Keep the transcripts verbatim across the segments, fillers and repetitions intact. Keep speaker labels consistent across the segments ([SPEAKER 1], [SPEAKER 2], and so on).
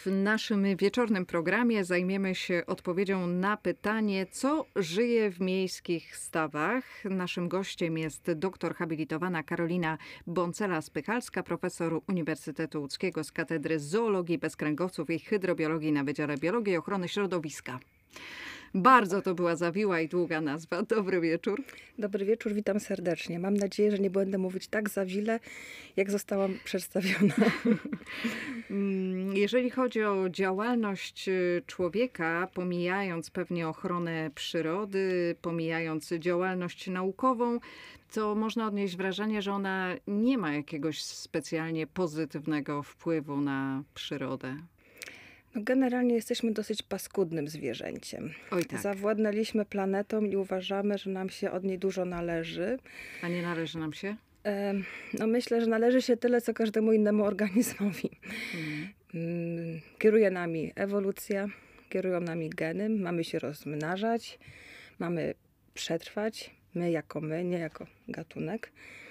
[SPEAKER 1] W naszym wieczornym programie zajmiemy się odpowiedzią na pytanie, co żyje w miejskich stawach. Naszym gościem jest doktor habilitowana Karolina Bącela-Spychalska, profesor Uniwersytetu Łódzkiego z Katedry Zoologii Bezkręgowców i Hydrobiologii na Wydziale Biologii i Ochrony Środowiska. Bardzo to była zawiła i długa nazwa. Dobry wieczór.
[SPEAKER 2] Dobry wieczór, witam serdecznie. Mam nadzieję, że nie będę mówić tak zawile, jak zostałam przedstawiona.
[SPEAKER 1] Jeżeli chodzi o działalność człowieka, pomijając pewnie ochronę przyrody, pomijając działalność naukową, to można odnieść wrażenie, że ona nie ma jakiegoś specjalnie pozytywnego wpływu na przyrodę.
[SPEAKER 2] No generalnie jesteśmy dosyć paskudnym zwierzęciem.
[SPEAKER 1] Oj tak.
[SPEAKER 2] Zawładnęliśmy planetą i uważamy, że nam się od niej dużo należy.
[SPEAKER 1] A nie należy nam się?
[SPEAKER 2] E, no myślę, że należy się tyle, co każdemu innemu organizmowi.
[SPEAKER 1] Hmm.
[SPEAKER 2] Kieruje nami ewolucja, kierują nami geny, mamy się rozmnażać, mamy przetrwać, my jako my, nie jako gatunek.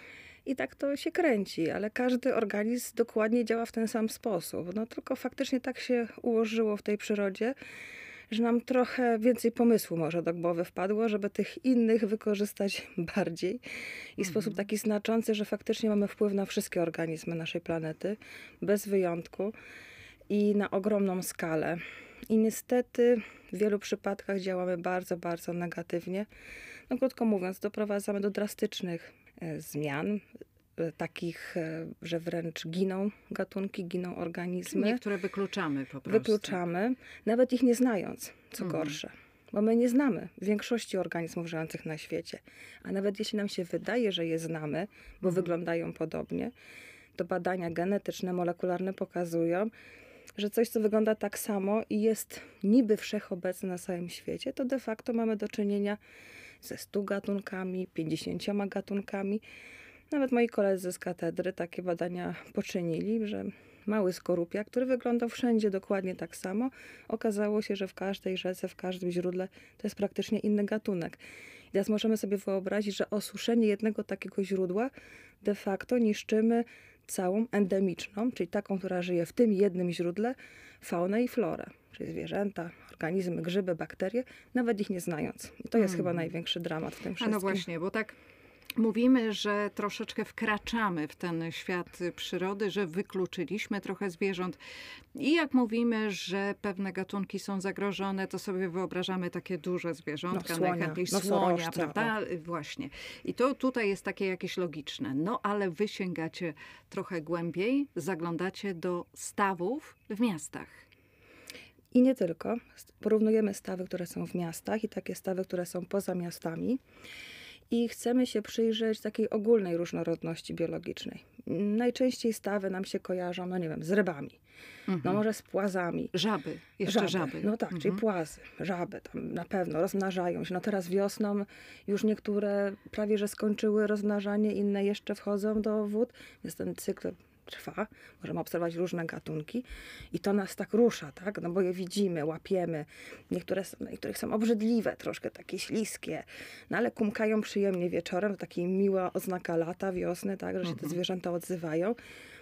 [SPEAKER 2] I tak to się kręci, ale każdy organizm dokładnie działa w ten sam sposób. No tylko faktycznie tak się ułożyło w tej przyrodzie, że nam trochę więcej pomysłu może do głowy wpadło, żeby tych innych wykorzystać bardziej. I w mhm. sposób taki znaczący, że faktycznie mamy wpływ na wszystkie organizmy naszej planety, bez wyjątku i na ogromną skalę. I niestety w wielu przypadkach działamy bardzo, bardzo negatywnie. No krótko mówiąc, doprowadzamy do drastycznych zmian, takich, że wręcz giną gatunki, giną organizmy.
[SPEAKER 1] Niektóre wykluczamy po prostu.
[SPEAKER 2] Wykluczamy, nawet ich nie znając, co
[SPEAKER 1] mhm.
[SPEAKER 2] gorsze. Bo my nie znamy większości organizmów żyjących na świecie. A nawet jeśli nam się wydaje, że je znamy, bo mhm. wyglądają podobnie, to badania genetyczne, molekularne pokazują, że coś, co wygląda tak samo i jest niby wszechobecne na całym świecie, to de facto mamy do czynienia ze stu gatunkami, pięćdziesięcioma gatunkami. Nawet moi koledzy z katedry takie badania poczynili, że mały skorupia, który wyglądał wszędzie dokładnie tak samo, okazało się, że w każdej rzece, w każdym źródle to jest praktycznie inny gatunek. I teraz możemy sobie wyobrazić, że osuszenie jednego takiego źródła de facto niszczymy całą endemiczną, czyli taką, która żyje w tym jednym źródle, faunę i florę. Czyli zwierzęta, organizmy, grzyby, bakterie, nawet ich nie znając. I to jest hmm. chyba największy dramat w tym wszystkim.
[SPEAKER 1] A no właśnie, bo tak mówimy, że troszeczkę wkraczamy w ten świat przyrody, że wykluczyliśmy trochę zwierząt. I jak mówimy, że pewne gatunki są zagrożone, to sobie wyobrażamy takie duże zwierzątka,
[SPEAKER 2] no, słonia,
[SPEAKER 1] najchętniej
[SPEAKER 2] no,
[SPEAKER 1] słonia, prawda? O. Właśnie. I to tutaj jest takie jakieś logiczne. No ale wy sięgacie trochę głębiej, zaglądacie do stawów w miastach.
[SPEAKER 2] I nie tylko. Porównujemy stawy, które są w miastach i takie stawy, które są poza miastami. I chcemy się przyjrzeć takiej ogólnej różnorodności biologicznej. Najczęściej stawy nam się kojarzą, no nie wiem, z rybami. Mhm. No może z płazami.
[SPEAKER 1] Żaby, jeszcze żaby. żaby.
[SPEAKER 2] No tak,
[SPEAKER 1] mhm.
[SPEAKER 2] czyli płazy, żaby tam na pewno rozmnażają się. No teraz wiosną już niektóre prawie, że skończyły rozmnażanie, inne jeszcze wchodzą do wód. Jest ten cykl trwa, możemy obserwować różne gatunki i to nas tak rusza, tak? No bo je widzimy, łapiemy. Niektóre są, niektórych są obrzydliwe, troszkę takie śliskie, no ale kumkają przyjemnie wieczorem, to taka miła oznaka lata, wiosny, tak? Że się
[SPEAKER 1] mhm.
[SPEAKER 2] te zwierzęta odzywają,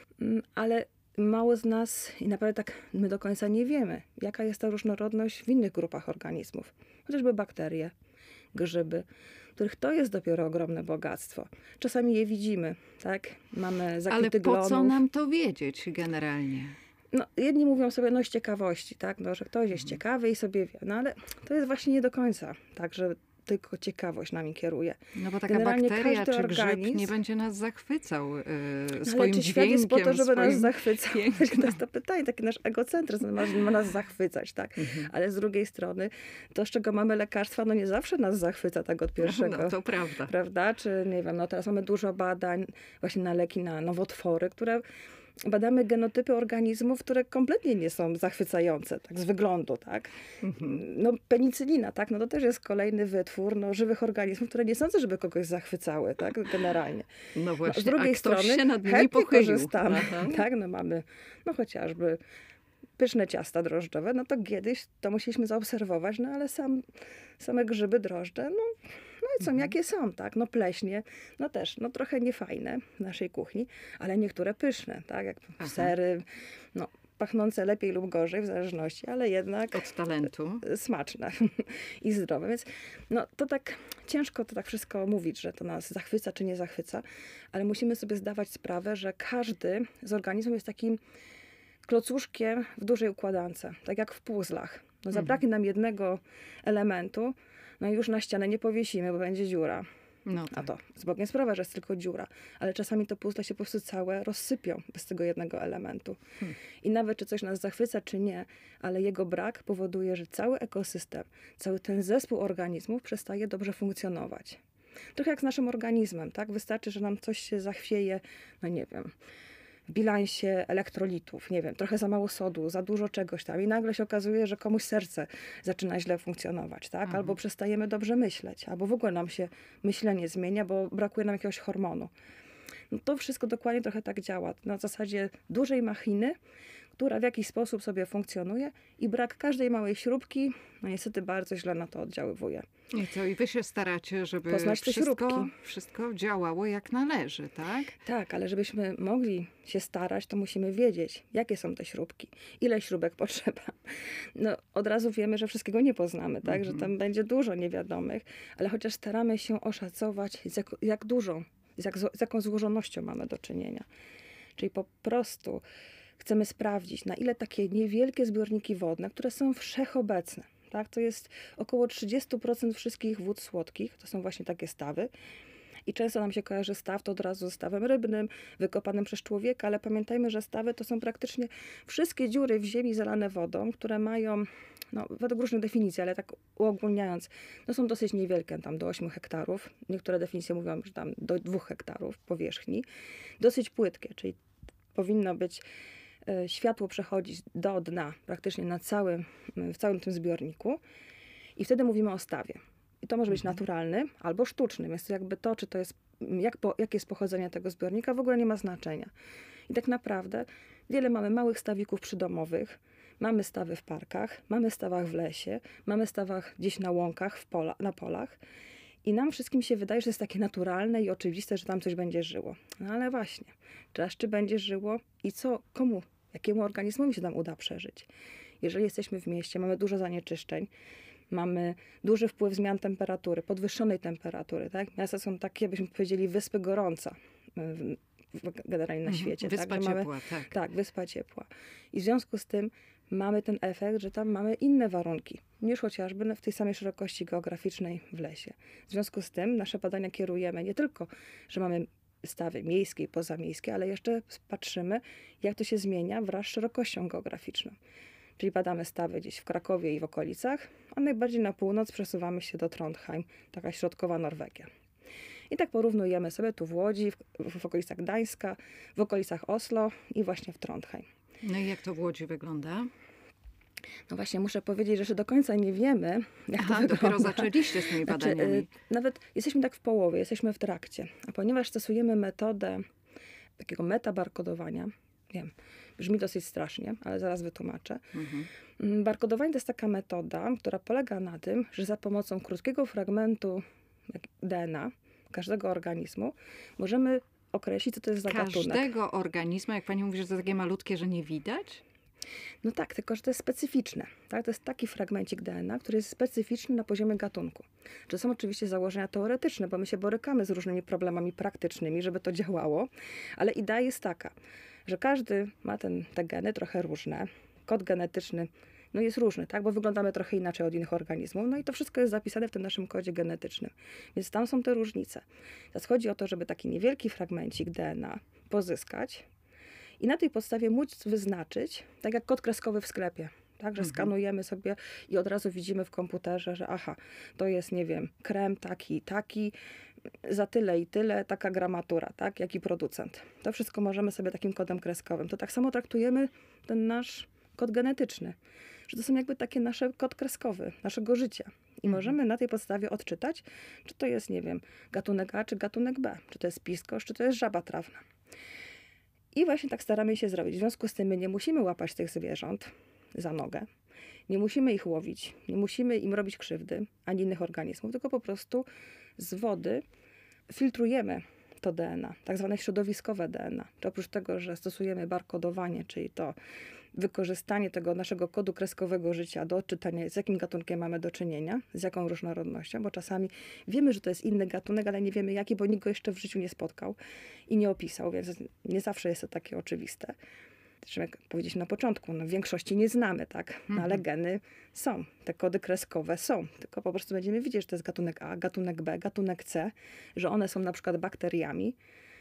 [SPEAKER 2] ale mało z nas i naprawdę tak my do końca nie wiemy, jaka jest ta różnorodność w innych grupach organizmów. Chociażby bakterie, grzyby, których to jest dopiero ogromne bogactwo. Czasami je widzimy, tak? Mamy zakwity glonów.
[SPEAKER 1] Ale po co nam to wiedzieć generalnie?
[SPEAKER 2] No, jedni mówią sobie, no z ciekawości, tak? No, że ktoś jest ciekawy i sobie wie. No ale to jest właśnie nie do końca tak, że tylko ciekawość nami kieruje.
[SPEAKER 1] No bo taka
[SPEAKER 2] Generalnie
[SPEAKER 1] bakteria czy
[SPEAKER 2] organizm,
[SPEAKER 1] grzyb nie będzie nas zachwycał yy, swoim
[SPEAKER 2] ale czy świat jest po to, żeby nas zachwycał?
[SPEAKER 1] Pięknem.
[SPEAKER 2] To jest to pytanie, taki nasz egocentryzm ma, ma nas zachwycać, tak? Mhm. Ale z drugiej strony to, z czego mamy lekarstwa, no nie zawsze nas zachwyca tak od pierwszego.
[SPEAKER 1] No to prawda.
[SPEAKER 2] Prawda? Czy nie wiem, no teraz mamy dużo badań właśnie na leki, na nowotwory, które badamy genotypy organizmów, które kompletnie nie są zachwycające, tak z wyglądu, tak. Mhm. No penicylina, tak, no to też jest kolejny wytwór no, żywych organizmów, które nie sądzę, żeby kogoś zachwycały, tak, generalnie.
[SPEAKER 1] No właśnie,
[SPEAKER 2] no, z drugiej
[SPEAKER 1] a ktoś
[SPEAKER 2] strony
[SPEAKER 1] się nad nimi
[SPEAKER 2] chętnie
[SPEAKER 1] pochylił.
[SPEAKER 2] korzystamy,
[SPEAKER 1] Aha.
[SPEAKER 2] tak, no mamy, no chociażby pyszne ciasta drożdżowe, no to kiedyś to musieliśmy zaobserwować, no ale sam, same grzyby, drożdże, no No i są, jakie są, tak? No pleśnie, no też, no trochę niefajne w naszej kuchni, ale niektóre pyszne, tak? Jak
[SPEAKER 1] Aha.
[SPEAKER 2] sery, no pachnące lepiej lub gorzej, w zależności, ale jednak
[SPEAKER 1] od talentu.
[SPEAKER 2] Smaczne i zdrowe. Więc no, to tak ciężko to tak wszystko mówić, że to nas zachwyca czy nie zachwyca, ale musimy sobie zdawać sprawę, że każdy z organizmów jest takim klocuszkiem w dużej układance, tak jak w puzzlach. No, zabraknie nam jednego elementu, no i już na ścianę nie powiesimy, bo będzie dziura.
[SPEAKER 1] No tak.
[SPEAKER 2] A to z Bogiem sprawa, że jest tylko dziura, ale czasami to puzzle się po prostu całe rozsypią bez tego jednego elementu. Hmm. I nawet czy coś nas zachwyca, czy nie, ale jego brak powoduje, że cały ekosystem, cały ten zespół organizmów przestaje dobrze funkcjonować. Trochę jak z naszym organizmem, tak? Wystarczy, że nam coś się zachwieje, no nie wiem, w bilansie elektrolitów, nie wiem, trochę za mało sodu, za dużo czegoś tam i nagle się okazuje, że komuś serce zaczyna źle funkcjonować, tak? Mhm. Albo przestajemy dobrze myśleć, albo w ogóle nam się myślenie zmienia, bo brakuje nam jakiegoś hormonu. No to wszystko dokładnie trochę tak działa. Na zasadzie dużej machiny, która w jakiś sposób sobie funkcjonuje i brak każdej małej śrubki, no niestety bardzo źle na to oddziaływuje.
[SPEAKER 1] I co, i wy się staracie, żeby
[SPEAKER 2] poznać te
[SPEAKER 1] wszystko,
[SPEAKER 2] śrubki.
[SPEAKER 1] wszystko działało jak należy, tak?
[SPEAKER 2] Tak, ale żebyśmy mogli się starać, to musimy wiedzieć, jakie są te śrubki, ile śrubek potrzeba. No, od razu wiemy, że wszystkiego nie poznamy, tak? Mm-hmm. Że tam będzie dużo niewiadomych, ale chociaż staramy się oszacować, z jak, jak dużą, z, jak, z jaką złożonością mamy do czynienia. Czyli po prostu chcemy sprawdzić, na ile takie niewielkie zbiorniki wodne, które są wszechobecne, tak? To jest około trzydzieści procent wszystkich wód słodkich, to są właśnie takie stawy. I często nam się kojarzy staw to od razu ze stawem rybnym, wykopanym przez człowieka, ale pamiętajmy, że stawy to są praktycznie wszystkie dziury w ziemi zalane wodą, które mają, no według różnych definicji, ale tak uogólniając, no są dosyć niewielkie, tam do ośmiu hektarów. Niektóre definicje mówią, że tam do dwóch hektarów powierzchni. Dosyć płytkie, czyli powinno być światło przechodzić do dna praktycznie na całym, w całym tym zbiorniku i wtedy mówimy o stawie. I to może być mhm. naturalny albo sztuczny, więc to jakby to, czy to jest, jak po, jakie jest pochodzenie tego zbiornika, w ogóle nie ma znaczenia. I tak naprawdę wiele mamy małych stawików przydomowych, mamy stawy w parkach, mamy stawach w lesie, mamy stawach gdzieś na łąkach, w pola, na polach i nam wszystkim się wydaje, że jest takie naturalne i oczywiste, że tam coś będzie żyło. No ale właśnie, teraz czy będzie żyło i co, komu, jakiemu organizmowi się tam uda przeżyć? Jeżeli jesteśmy w mieście, mamy dużo zanieczyszczeń, mamy duży wpływ zmian temperatury, podwyższonej temperatury, tak? Miasta są takie, byśmy powiedzieli, wyspy gorąca w, w, generalnie na świecie.
[SPEAKER 1] Wyspa
[SPEAKER 2] tak?
[SPEAKER 1] ciepła,
[SPEAKER 2] mamy,
[SPEAKER 1] tak.
[SPEAKER 2] Tak, wyspa ciepła. I w związku z tym mamy ten efekt, że tam mamy inne warunki niż chociażby w tej samej szerokości geograficznej w lesie. W związku z tym nasze badania kierujemy nie tylko, że mamy stawy miejskie i pozamiejskie, ale jeszcze patrzymy, jak to się zmienia wraz z szerokością geograficzną. Czyli badamy stawy gdzieś w Krakowie i w okolicach, a najbardziej na północ przesuwamy się do Trondheim, taka środkowa Norwegia. I tak porównujemy sobie tu w Łodzi, w, w okolicach Gdańska, w okolicach Oslo i właśnie w Trondheim.
[SPEAKER 1] No i jak to w Łodzi wygląda?
[SPEAKER 2] No właśnie, muszę powiedzieć, że jeszcze do końca nie wiemy, jak
[SPEAKER 1] Aha,
[SPEAKER 2] to wygląda.
[SPEAKER 1] dopiero zaczęliście z tymi badaniami.
[SPEAKER 2] Znaczy, nawet jesteśmy tak w połowie, jesteśmy w trakcie. A ponieważ stosujemy metodę takiego metabarkodowania, wiem, brzmi dosyć strasznie, ale zaraz wytłumaczę. Mhm. Barkodowanie to jest taka metoda, która polega na tym, że za pomocą krótkiego fragmentu D N A każdego organizmu możemy określić, co to jest za
[SPEAKER 1] Każdego
[SPEAKER 2] gatunek.
[SPEAKER 1] Każdego organizmu, jak pani mówi, że to takie malutkie, że nie widać?
[SPEAKER 2] No tak, tylko że to jest specyficzne. Tak? To jest taki fragmencik D N A, który jest specyficzny na poziomie gatunku. To są oczywiście założenia teoretyczne, bo my się borykamy z różnymi problemami praktycznymi, żeby to działało, ale idea jest taka, że każdy ma ten, te geny trochę różne. Kod genetyczny no jest różny, tak? Bo wyglądamy trochę inaczej od innych organizmów. No i to wszystko jest zapisane w tym naszym kodzie genetycznym. Więc tam są te różnice. Teraz chodzi o to, żeby taki niewielki fragmencik D N A pozyskać i na tej podstawie móc wyznaczyć, tak jak kod kreskowy w sklepie, tak, że mhm. skanujemy sobie i od razu widzimy w komputerze, że aha, to jest, nie wiem, krem taki i taki, za tyle i tyle, taka gramatura, tak, jaki producent. To wszystko możemy sobie takim kodem kreskowym. To tak samo traktujemy ten nasz kod genetyczny, że to są jakby takie nasze kod kreskowy, naszego życia. I mhm. możemy na tej podstawie odczytać, czy to jest, nie wiem, gatunek A, czy gatunek B, czy to jest piskosz, czy to jest żaba trawna. I właśnie tak staramy się zrobić. W związku z tym my nie musimy łapać tych zwierząt za nogę, nie musimy ich łowić, nie musimy im robić krzywdy, ani innych organizmów, tylko po prostu z wody filtrujemy to D N A, tak zwane środowiskowe D N A. Czy oprócz tego, że stosujemy barkodowanie, czyli to wykorzystanie tego naszego kodu kreskowego życia do odczytania, z jakim gatunkiem mamy do czynienia, z jaką różnorodnością, bo czasami wiemy, że to jest inny gatunek, ale nie wiemy jaki, bo nikt go jeszcze w życiu nie spotkał i nie opisał, więc nie zawsze jest to takie oczywiste. Zresztą jak powiedzieliśmy na początku, no w większości nie znamy, tak? No, ale geny są, te kody kreskowe są, tylko po prostu będziemy widzieć, że to jest gatunek A, gatunek B, gatunek C, że one są na przykład bakteriami,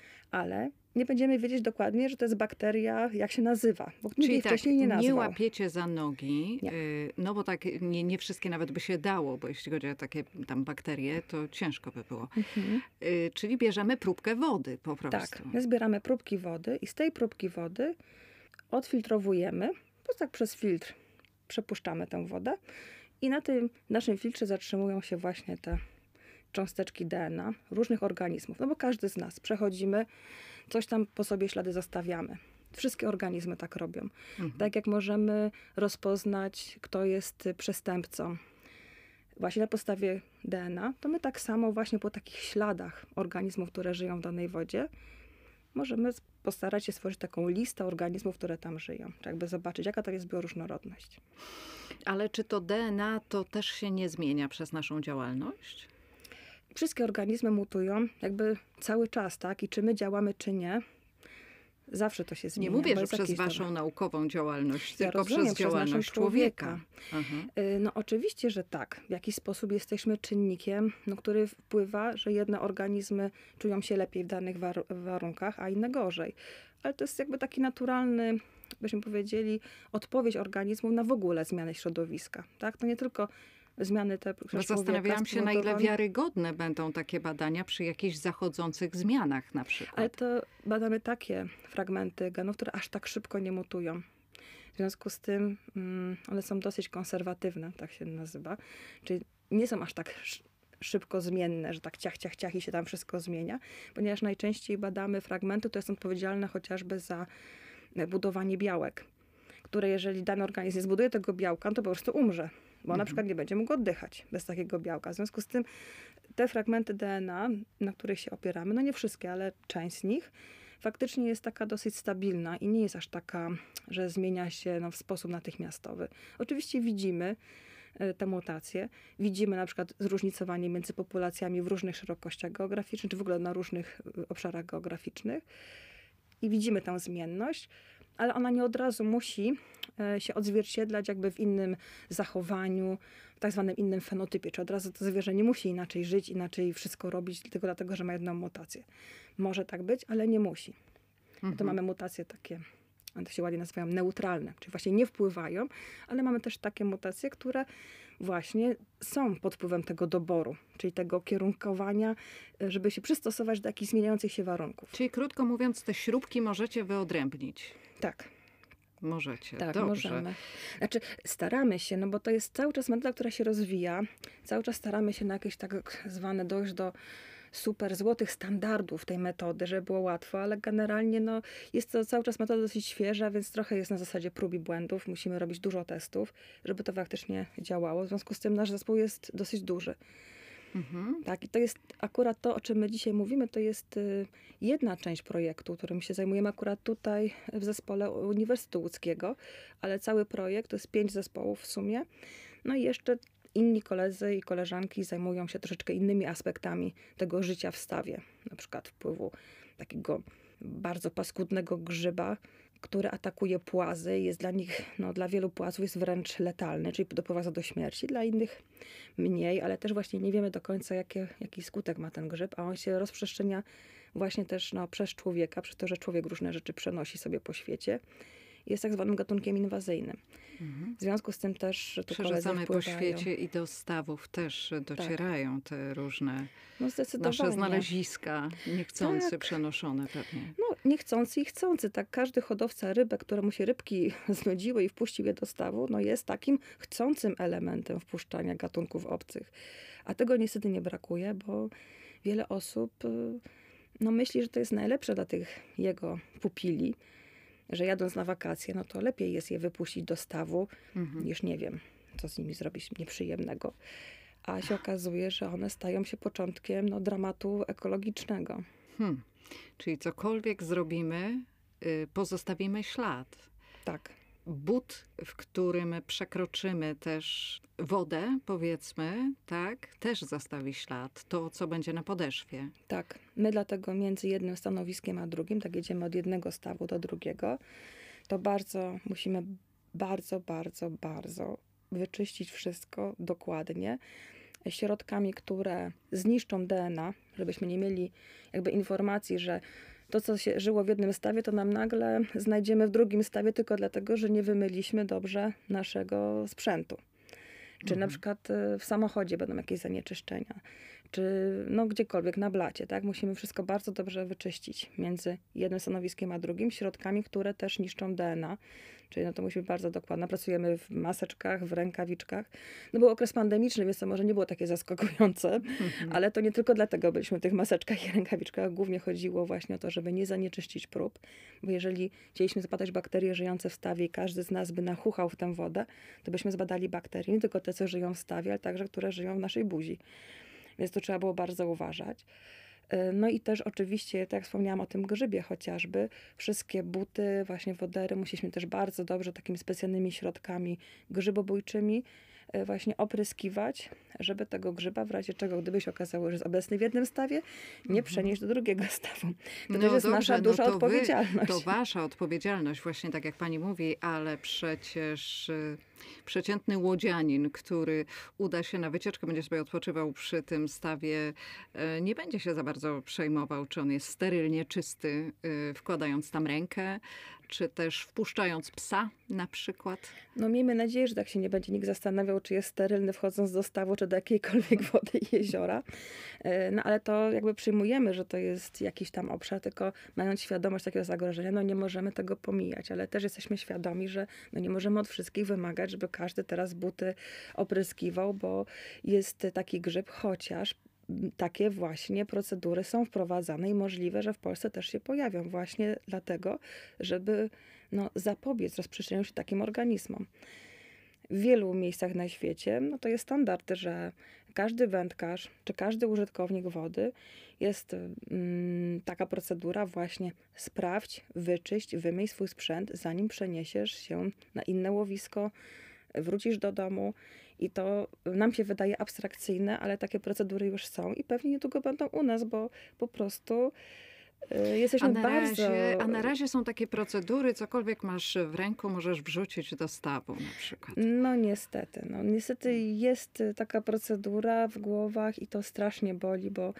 [SPEAKER 2] ale nie będziemy wiedzieć dokładnie, że to jest bakteria, jak się nazywa, bo nikt jej
[SPEAKER 1] tak,
[SPEAKER 2] wcześniej nie nazwał.
[SPEAKER 1] nie łapiecie za nogi,
[SPEAKER 2] Nie.
[SPEAKER 1] y, no bo tak nie, nie wszystkie nawet by się dało, bo jeśli chodzi o takie tam bakterie, to ciężko by było.
[SPEAKER 2] Mhm.
[SPEAKER 1] Y, czyli bierzemy próbkę wody po prostu.
[SPEAKER 2] Tak, my zbieramy próbki wody i z tej próbki wody odfiltrowujemy, po prostu tak przez filtr przepuszczamy tę wodę i na tym naszym filtrze zatrzymują się właśnie te cząsteczki D N A różnych organizmów. No bo każdy z nas przechodzimy, coś tam po sobie ślady zostawiamy. Wszystkie organizmy tak robią. Mhm. Tak jak możemy rozpoznać, kto jest przestępcą właśnie na podstawie D N A, to my tak samo właśnie po takich śladach organizmów, które żyją w danej wodzie, możemy postarać się stworzyć taką listę organizmów, które tam żyją. Jakby zobaczyć, jaka to jest bioróżnorodność.
[SPEAKER 1] Ale czy to D N A to też się nie zmienia przez naszą działalność?
[SPEAKER 2] Wszystkie organizmy mutują jakby cały czas, tak? I czy my działamy, czy nie, zawsze to się zmienia.
[SPEAKER 1] Nie mówię, że przez waszą to... naukową działalność,
[SPEAKER 2] ja
[SPEAKER 1] tylko
[SPEAKER 2] rozumiem,
[SPEAKER 1] przez działalność
[SPEAKER 2] przez człowieka.
[SPEAKER 1] człowieka.
[SPEAKER 2] No oczywiście, że tak. W jakiś sposób jesteśmy czynnikiem, no, który wpływa, że jedne organizmy czują się lepiej w danych war warunkach, a inne gorzej. Ale to jest jakby taki naturalny, byśmy powiedzieli, odpowiedź organizmów na w ogóle zmianę środowiska. Tak? To nie tylko zmiany te
[SPEAKER 1] Bo zastanawiałam się, na ile wiarygodne będą takie badania przy jakichś zachodzących zmianach na przykład.
[SPEAKER 2] Ale to badamy takie fragmenty genów, które aż tak szybko nie mutują. W związku z tym um, one są dosyć konserwatywne, tak się nazywa. Czyli nie są aż tak szybko zmienne, że tak ciach, ciach, ciach i się tam wszystko zmienia. Ponieważ najczęściej badamy fragmenty, które są odpowiedzialne chociażby za budowanie białek. Które jeżeli dany organizm nie zbuduje tego białka, to po prostu umrze. Bo na przykład nie będzie mógł oddychać bez takiego białka. W związku z tym te fragmenty D N A, na których się opieramy, no nie wszystkie, ale część z nich, faktycznie jest taka dosyć stabilna i nie jest aż taka, że zmienia się no, w sposób natychmiastowy. Oczywiście widzimy te mutacje, widzimy na przykład zróżnicowanie między populacjami w różnych szerokościach geograficznych, czy w ogóle na różnych obszarach geograficznych i widzimy tę zmienność, ale ona nie od razu musi się odzwierciedlać jakby w innym zachowaniu, w tak zwanym innym fenotypie. Czy od razu to zwierzę nie musi inaczej żyć, inaczej wszystko robić, tylko dlatego, że ma jedną mutację. Może tak być, ale nie musi. Mhm. To mamy mutacje takie, one to się ładnie nazywają neutralne, czyli właśnie nie wpływają, ale mamy też takie mutacje, które właśnie są pod wpływem tego doboru, czyli tego kierunkowania, żeby się przystosować do jakichś zmieniających się warunków.
[SPEAKER 1] Czyli krótko mówiąc, te śrubki możecie wyodrębnić.
[SPEAKER 2] Tak.
[SPEAKER 1] Możecie,
[SPEAKER 2] tak,
[SPEAKER 1] dobrze.
[SPEAKER 2] możemy. Znaczy staramy się, no bo to jest cały czas metoda, która się rozwija. Cały czas staramy się na jakieś tak zwane dojść do super złotych standardów tej metody, żeby było łatwo, ale generalnie no, jest to cały czas metoda dosyć świeża, więc trochę jest na zasadzie prób i błędów. Musimy robić dużo testów, żeby to faktycznie działało. W związku z tym nasz zespół jest dosyć duży. Mhm. Tak, i to jest akurat to, o czym my dzisiaj mówimy, to jest y, jedna część projektu, którym się zajmujemy akurat tutaj w zespole Uniwersytetu Łódzkiego, ale cały projekt to jest pięć zespołów w sumie. No i jeszcze inni koledzy i koleżanki zajmują się troszeczkę innymi aspektami tego życia w stawie, na przykład wpływu takiego bardzo paskudnego grzyba, który atakuje płazy, jest dla nich, no dla wielu płazów jest wręcz letalny, czyli doprowadza do śmierci, dla innych mniej, ale też właśnie nie wiemy do końca, jakie, jaki skutek ma ten grzyb, a on się rozprzestrzenia właśnie też no, przez człowieka, przez to, że człowiek różne rzeczy przenosi sobie po świecie. Jest tak zwanym gatunkiem inwazyjnym. Mhm. W związku z tym też tu
[SPEAKER 1] przerzucamy po świecie i do stawów też docierają tak. te różne
[SPEAKER 2] no
[SPEAKER 1] nasze znaleziska niechcący tak. przenoszone pewnie.
[SPEAKER 2] No niechcący i chcący. Tak każdy hodowca rybek, któremu się rybki znudziły i wpuścił je do stawu, no jest takim chcącym elementem wpuszczania gatunków obcych. A tego niestety nie brakuje, bo wiele osób no, myśli, że to jest najlepsze dla tych jego pupili, że jadąc na wakacje, no to lepiej jest je wypuścić do stawu, mhm. niż nie wiem, co z nimi zrobić nieprzyjemnego. A się okazuje, że one stają się początkiem no, dramatu ekologicznego.
[SPEAKER 1] Hmm. Czyli cokolwiek zrobimy, y, pozostawimy ślad.
[SPEAKER 2] Tak.
[SPEAKER 1] but, w którym przekroczymy też wodę, powiedzmy, tak, też zostawi ślad. To, co będzie na podeszwie.
[SPEAKER 2] Tak, my dlatego między jednym stanowiskiem a drugim, tak jedziemy od jednego stawu do drugiego, to bardzo musimy bardzo, bardzo, bardzo wyczyścić wszystko dokładnie środkami, które zniszczą D N A, żebyśmy nie mieli jakby informacji, że to, co się żyło w jednym stawie, to nam nagle znajdziemy w drugim stawie tylko dlatego, że nie wymyliśmy dobrze naszego sprzętu. Czy
[SPEAKER 1] Mhm.
[SPEAKER 2] na przykład w samochodzie będą jakieś zanieczyszczenia, czy no gdziekolwiek na blacie, tak? Musimy wszystko bardzo dobrze wyczyścić między jednym stanowiskiem a drugim, środkami, które też niszczą D N A. Czyli no to musi być bardzo dokładne. Pracujemy w maseczkach, w rękawiczkach. No był okres pandemiczny, więc to może nie było takie zaskakujące,
[SPEAKER 1] Mhm.
[SPEAKER 2] ale to nie tylko dlatego byliśmy w tych maseczkach i rękawiczkach. Głównie chodziło właśnie o to, żeby nie zanieczyścić prób, bo jeżeli chcieliśmy zbadać bakterie żyjące w stawie i każdy z nas by nachuchał w tę wodę, to byśmy zbadali bakterie, nie tylko te, co żyją w stawie, ale także, które żyją w naszej buzi. Więc to trzeba było bardzo uważać. No i też oczywiście, tak jak wspomniałam o tym grzybie chociażby, wszystkie buty, właśnie wodery musieliśmy też bardzo dobrze takimi specjalnymi środkami grzybobójczymi właśnie opryskiwać, żeby tego grzyba w razie czego, gdyby się okazało, że jest obecny w jednym stawie, nie przenieść do drugiego stawu. To też jest
[SPEAKER 1] dobrze,
[SPEAKER 2] nasza
[SPEAKER 1] no
[SPEAKER 2] duża
[SPEAKER 1] to
[SPEAKER 2] odpowiedzialność.
[SPEAKER 1] Wy, to wasza odpowiedzialność, właśnie tak jak pani mówi, ale przecież y, przeciętny łodzianin, który uda się na wycieczkę, będzie sobie odpoczywał przy tym stawie, y, nie będzie się za bardzo przejmował, czy on jest sterylnie czysty, y, wkładając tam rękę, czy też wpuszczając psa na przykład.
[SPEAKER 2] No miejmy nadzieję, że tak się nie będzie nikt zastanawiał, czy jest sterylny wchodząc do stawu, czy do jakiejkolwiek wody i jeziora. No ale to jakby przyjmujemy, że to jest jakiś tam obszar, tylko mając świadomość takiego zagrożenia, no nie możemy tego pomijać, ale też jesteśmy świadomi, że no nie możemy od wszystkich wymagać, żeby każdy teraz buty opryskiwał, bo jest taki grzyb, chociaż takie właśnie procedury są wprowadzane i możliwe, że w Polsce też się pojawią właśnie dlatego, żeby no, zapobiec rozprzestrzenianiu się takim organizmom. W wielu miejscach na świecie no to jest standard, że każdy wędkarz czy każdy użytkownik wody jest mm, taka procedura właśnie sprawdź, wyczyść, wymyj swój sprzęt, zanim przeniesiesz się na inne łowisko, wrócisz do domu. I to nam się wydaje abstrakcyjne, ale takie procedury już są i pewnie niedługo będą u nas, bo po prostu y, jesteśmy
[SPEAKER 1] a na
[SPEAKER 2] bardzo...
[SPEAKER 1] Razie, a na razie są takie procedury, cokolwiek masz w ręku, możesz wrzucić do stawu na przykład.
[SPEAKER 2] No niestety. No, niestety jest taka procedura w głowach i to strasznie boli, bo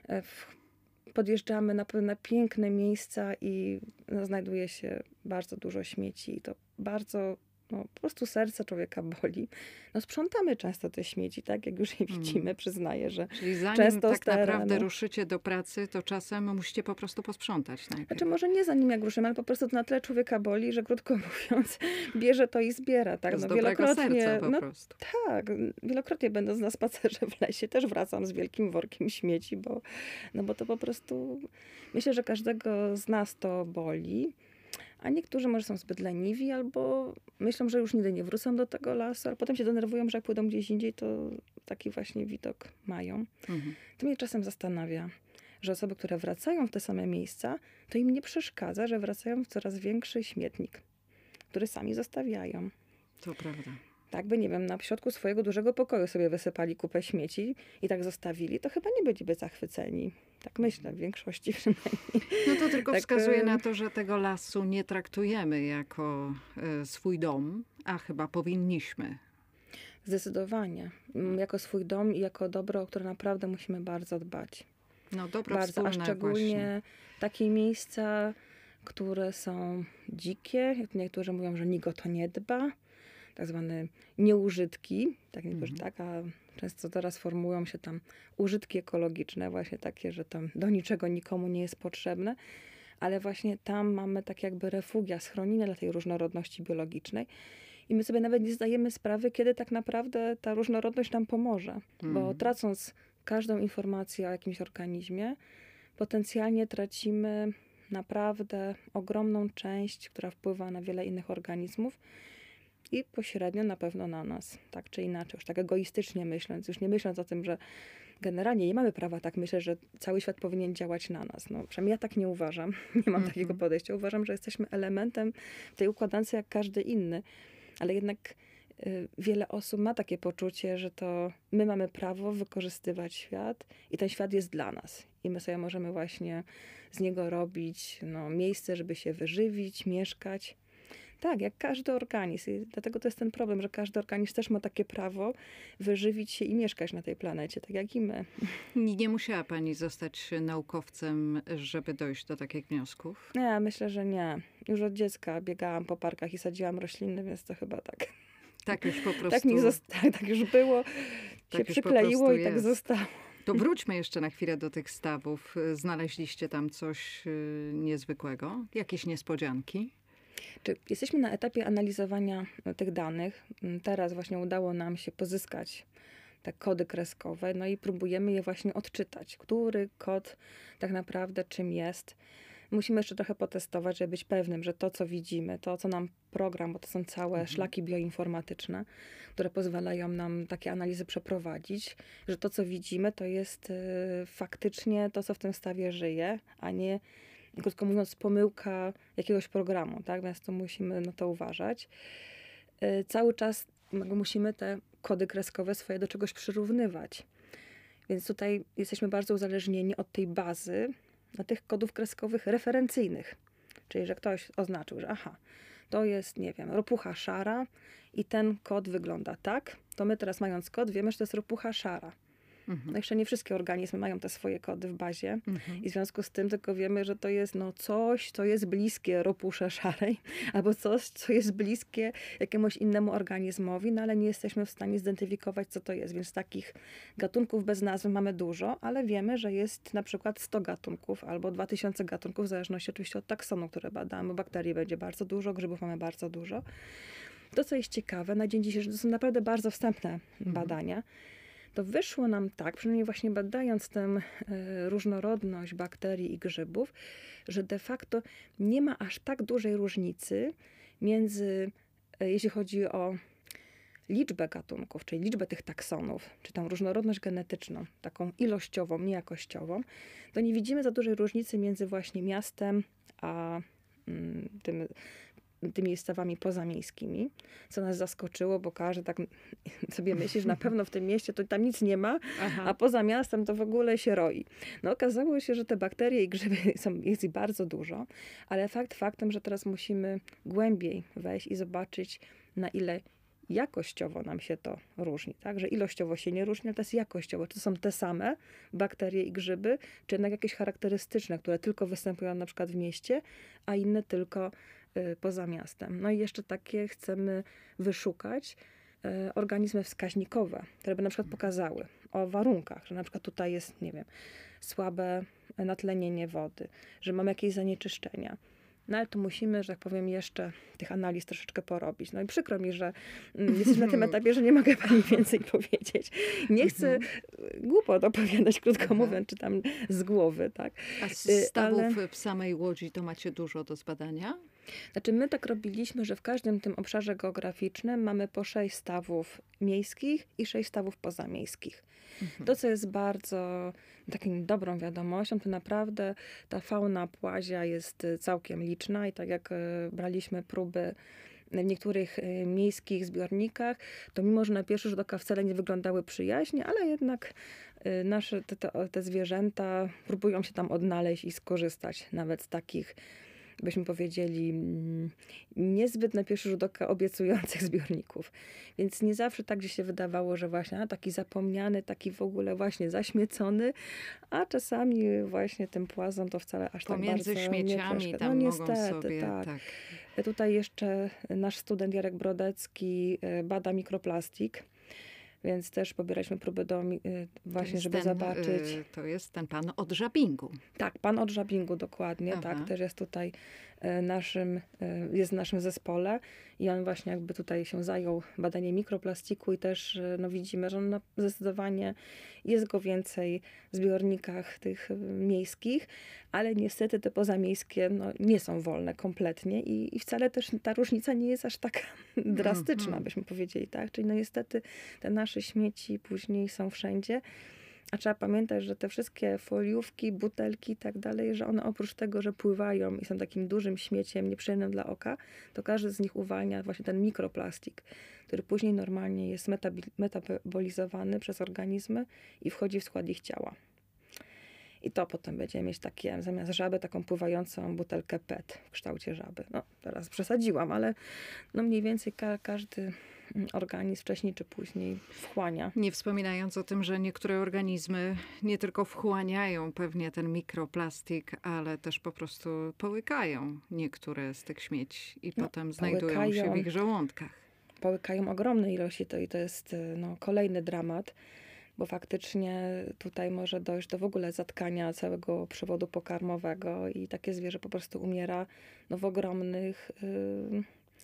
[SPEAKER 2] w, podjeżdżamy na pewne piękne miejsca i no, znajduje się bardzo dużo śmieci i to bardzo... No, po prostu serce człowieka boli. No, sprzątamy często te śmieci, tak? Jak już je widzimy,
[SPEAKER 1] Hmm.
[SPEAKER 2] przyznaję, że
[SPEAKER 1] Czyli zanim
[SPEAKER 2] często
[SPEAKER 1] tak
[SPEAKER 2] z terenu.
[SPEAKER 1] naprawdę ruszycie do pracy, to czasem musicie po prostu posprzątać najpierw.
[SPEAKER 2] Znaczy może nie zanim jak ruszymy, ale po prostu to na tyle człowieka boli, że krótko mówiąc bierze to i zbiera. Tak?
[SPEAKER 1] Z
[SPEAKER 2] No,
[SPEAKER 1] dobrego
[SPEAKER 2] wielokrotnie,
[SPEAKER 1] serca po
[SPEAKER 2] no,
[SPEAKER 1] prostu.
[SPEAKER 2] tak, wielokrotnie będąc na spacerze w lesie też wracam z wielkim workiem śmieci, bo, no bo to po prostu myślę, że każdego z nas to boli. A niektórzy może są zbyt leniwi, albo myślą, że już nigdy nie wrócą do tego lasu, ale potem się denerwują, że jak pójdą gdzieś indziej, to taki właśnie widok mają.
[SPEAKER 1] Mhm.
[SPEAKER 2] To mnie czasem zastanawia, że osoby, które wracają w te same miejsca, to im nie przeszkadza, że wracają w coraz większy śmietnik, który sami zostawiają.
[SPEAKER 1] To prawda.
[SPEAKER 2] Tak by, nie wiem, na środku swojego dużego pokoju sobie wysypali kupę śmieci i tak zostawili, to chyba nie byliby zachwyceni. Tak myślę, w większości przynajmniej.
[SPEAKER 1] No to tylko
[SPEAKER 2] Tak,
[SPEAKER 1] wskazuje
[SPEAKER 2] e,
[SPEAKER 1] na to, że tego lasu nie traktujemy jako e, swój dom, a chyba powinniśmy.
[SPEAKER 2] Zdecydowanie. Mm, Jako swój dom i jako dobro, o które naprawdę musimy bardzo dbać.
[SPEAKER 1] No dobro
[SPEAKER 2] Bardzo, a
[SPEAKER 1] wspólne
[SPEAKER 2] szczególnie
[SPEAKER 1] właśnie.
[SPEAKER 2] takie miejsca, które są dzikie. Jak niektórzy mówią, że nikt o to nie dba. Tak zwane nieużytki. Tak niektórzy
[SPEAKER 1] Mhm.
[SPEAKER 2] tak, a często teraz formułują się tam użytki ekologiczne. Właśnie takie, że tam do niczego nikomu nie jest potrzebne. Ale właśnie tam mamy tak jakby refugia, schronienie dla tej różnorodności biologicznej. I my sobie nawet nie zdajemy sprawy, kiedy tak naprawdę ta różnorodność nam pomoże. Bo
[SPEAKER 1] Mhm.
[SPEAKER 2] tracąc każdą informację o jakimś organizmie, potencjalnie tracimy naprawdę ogromną część, która wpływa na wiele innych organizmów i pośrednio na pewno na nas, tak czy inaczej, już tak egoistycznie myśląc, już nie myśląc o tym, że generalnie nie mamy prawa tak myśleć, że cały świat powinien działać na nas. No, przynajmniej ja tak nie uważam. Nie mam takiego podejścia. Uważam, że jesteśmy elementem tej układance jak każdy inny. Ale jednak y, wiele osób ma takie poczucie, że to my mamy prawo wykorzystywać świat i ten świat jest dla nas. I my sobie możemy właśnie z niego robić no, miejsce, żeby się wyżywić, mieszkać. Tak, jak każdy organizm. I dlatego to jest ten problem, że każdy organizm też ma takie prawo wyżywić się i mieszkać na tej planecie, tak jak i my.
[SPEAKER 1] Nie musiała pani zostać naukowcem, żeby dojść do takich wniosków?
[SPEAKER 2] Nie, myślę, że nie. Już od dziecka biegałam po parkach i sadziłam rośliny, więc to chyba tak.
[SPEAKER 1] Tak już po prostu.
[SPEAKER 2] Tak, mi zosta- tak już było, się
[SPEAKER 1] Tak już po
[SPEAKER 2] przykleiło
[SPEAKER 1] prostu
[SPEAKER 2] i tak
[SPEAKER 1] jest.
[SPEAKER 2] zostało.
[SPEAKER 1] To wróćmy jeszcze na chwilę do tych stawów. Znaleźliście tam coś y, niezwykłego? Jakieś niespodzianki?
[SPEAKER 2] Czy jesteśmy na etapie analizowania tych danych. Teraz właśnie udało nam się pozyskać te kody kreskowe, no i próbujemy je właśnie odczytać. Który kod tak naprawdę czym jest. Musimy jeszcze trochę potestować, żeby być pewnym, że to, co widzimy, to, co nam program, bo to są całe
[SPEAKER 1] Mhm.
[SPEAKER 2] szlaki bioinformatyczne, które pozwalają nam takie analizy przeprowadzić, że to, co widzimy, to jest y, faktycznie to, co w tym stawie żyje, a nie, krótko mówiąc, pomyłka jakiegoś programu, tak? Więc to musimy na to uważać. Y, cały czas jakby musimy te kody kreskowe swoje do czegoś przyrównywać. Więc tutaj jesteśmy bardzo uzależnieni od tej bazy, na tych kodów kreskowych referencyjnych. Czyli, że ktoś oznaczył, że aha, to jest, nie wiem, ropucha szara i ten kod wygląda tak, to my teraz mając kod wiemy, że to jest ropucha szara.
[SPEAKER 1] Mhm.
[SPEAKER 2] No jeszcze nie wszystkie organizmy mają te swoje kody w bazie
[SPEAKER 1] Mhm.
[SPEAKER 2] i w związku z tym tylko wiemy, że to jest no coś, co jest bliskie ropusze szarej albo coś, co jest bliskie jakiemuś innemu organizmowi, no ale nie jesteśmy w stanie zidentyfikować, co to jest. Więc takich gatunków bez nazwy mamy dużo, ale wiemy, że jest na przykład sto gatunków albo dwa tysiące gatunków, w zależności oczywiście od taksonu, które badamy. Bakterii będzie bardzo dużo, grzybów mamy bardzo dużo. To, co jest ciekawe, na dzień dzisiejszy, to są naprawdę bardzo wstępne
[SPEAKER 1] Mhm.
[SPEAKER 2] badania, to wyszło nam tak, przynajmniej właśnie badając tę e, różnorodność bakterii i grzybów, że de facto nie ma aż tak dużej różnicy między, e, jeśli chodzi o liczbę gatunków, czyli liczbę tych taksonów, czy tą różnorodność genetyczną, taką ilościową, nie jakościową, to nie widzimy za dużej różnicy między właśnie miastem a mm, tym tymi stawami pozamiejskimi, co nas zaskoczyło, bo każdy tak sobie myśli, że na pewno w tym mieście to tam nic nie ma,
[SPEAKER 1] Aha.
[SPEAKER 2] a poza miastem to w ogóle się roi. No okazało się, że te bakterie i grzyby są, jest ich bardzo dużo, ale fakt faktem, że teraz musimy głębiej wejść i zobaczyć, na ile jakościowo nam się to różni, tak? Że ilościowo się nie różni, ale to jest jakościowo. Czy to są te same bakterie i grzyby, czy jednak jakieś charakterystyczne, które tylko występują na przykład w mieście, a inne tylko y, poza miastem. No i jeszcze takie chcemy wyszukać y, organizmy wskaźnikowe, które by na przykład pokazały o warunkach, że na przykład tutaj jest, nie wiem, słabe natlenienie wody, że mamy jakieś zanieczyszczenia. No ale tu musimy, że tak powiem, jeszcze tych analiz troszeczkę porobić. No i przykro mi, że mm, jesteśmy na tym etapie, że nie mogę pani więcej powiedzieć. Nie chcę
[SPEAKER 1] Mhm.
[SPEAKER 2] głupot opowiadać, krótko
[SPEAKER 1] Aha.
[SPEAKER 2] mówiąc, czy tam z głowy, tak?
[SPEAKER 1] A z
[SPEAKER 2] Y,
[SPEAKER 1] stawów
[SPEAKER 2] ale-
[SPEAKER 1] w samej Łodzi to macie dużo do zbadania?
[SPEAKER 2] Znaczy my tak robiliśmy, że w każdym tym obszarze geograficznym mamy po sześć stawów miejskich i sześć stawów pozamiejskich.
[SPEAKER 1] Mhm.
[SPEAKER 2] To, co jest bardzo taką dobrą wiadomością, to naprawdę ta fauna płazia jest y, całkiem liczna i tak jak y, braliśmy próby w niektórych y, miejskich zbiornikach, to mimo, że na pierwszy rzut oka wcale nie wyglądały przyjaźnie, ale jednak y, nasze te, te, te zwierzęta próbują się tam odnaleźć i skorzystać nawet z takich, byśmy powiedzieli, mm, niezbyt na pierwszy rzut oka obiecujących zbiorników. Więc nie zawsze tak, gdzie się wydawało, że właśnie a, taki zapomniany, taki w ogóle właśnie zaśmiecony, a czasami właśnie tym płazom to wcale aż
[SPEAKER 1] Pomiędzy
[SPEAKER 2] tak bardzo
[SPEAKER 1] śmieciami
[SPEAKER 2] nie przeszkadza.
[SPEAKER 1] tam
[SPEAKER 2] No
[SPEAKER 1] mogą
[SPEAKER 2] niestety,
[SPEAKER 1] sobie...
[SPEAKER 2] tak.
[SPEAKER 1] tak.
[SPEAKER 2] Tutaj jeszcze nasz student Jarek Brodecki y, bada mikroplastik, więc też pobieraliśmy próby do, mi- y,
[SPEAKER 1] To
[SPEAKER 2] właśnie,
[SPEAKER 1] jest
[SPEAKER 2] żeby
[SPEAKER 1] ten,
[SPEAKER 2] zobaczyć.
[SPEAKER 1] y, To jest ten pan od żabingu.
[SPEAKER 2] Tak, pan od żabingu dokładnie,
[SPEAKER 1] Aha.
[SPEAKER 2] tak, też jest tutaj e, naszym, e, jest w naszym zespole i on właśnie jakby tutaj się zajął badaniem mikroplastiku i też e, no widzimy, że on na, zdecydowanie jest go więcej w zbiornikach tych e, miejskich, ale niestety te pozamiejskie no, nie są wolne kompletnie i, i wcale też ta różnica nie jest aż taka drastyczna,
[SPEAKER 1] Mhm.
[SPEAKER 2] byśmy powiedzieli, tak, czyli no niestety te nasze śmieci później są wszędzie. A trzeba pamiętać, że te wszystkie foliówki, butelki i tak dalej, że one oprócz tego, że pływają i są takim dużym śmieciem, nieprzyjemnym dla oka, to każdy z nich uwalnia właśnie ten mikroplastik, który później normalnie jest metabi- metabolizowany przez organizmy i wchodzi w skład ich ciała. I to potem będziemy mieć takie, zamiast żaby, taką pływającą butelkę P E T w kształcie żaby. No, teraz przesadziłam, ale no mniej więcej ka- każdy organizm wcześniej czy później wchłania.
[SPEAKER 1] Nie wspominając o tym, że niektóre organizmy nie tylko wchłaniają pewnie ten mikroplastik, ale też po prostu połykają niektóre z tych śmieci i
[SPEAKER 2] No,
[SPEAKER 1] potem znajdują się w ich żołądkach.
[SPEAKER 2] Połykają ogromne ilości to i to jest no, kolejny dramat, bo faktycznie tutaj może dojść do w ogóle zatkania całego przewodu pokarmowego i takie zwierzę po prostu umiera no, w ogromnych y,